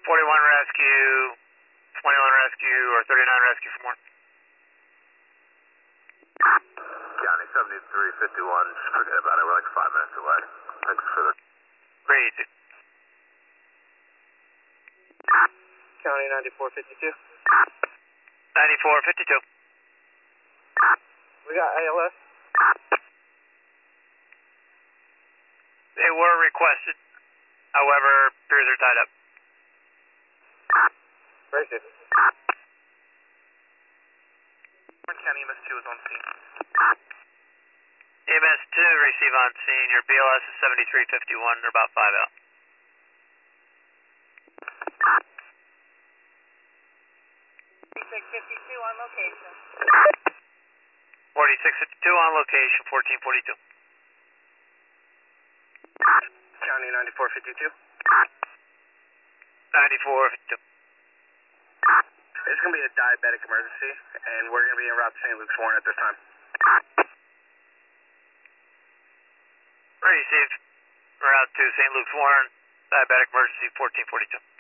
41 rescue, 21 rescue, or 39 rescue for more. County 7351, just forget about it, we're like 5 minutes away. Thanks for the... Pretty easy. County 9452. 9452. We got ALS. They were requested. However, piers are tied up. Very good. County EMS2 is on scene. EMS2, receive on scene. Your BLS is 7351. They're about 5 out. 4652 on location. 4652 on location, 1442. County 9452. 9452. It's going to be a diabetic emergency, and we're going to be en route to St. Luke's Warren at this time. Receive. Route to St. Luke's Warren, diabetic emergency, 1442.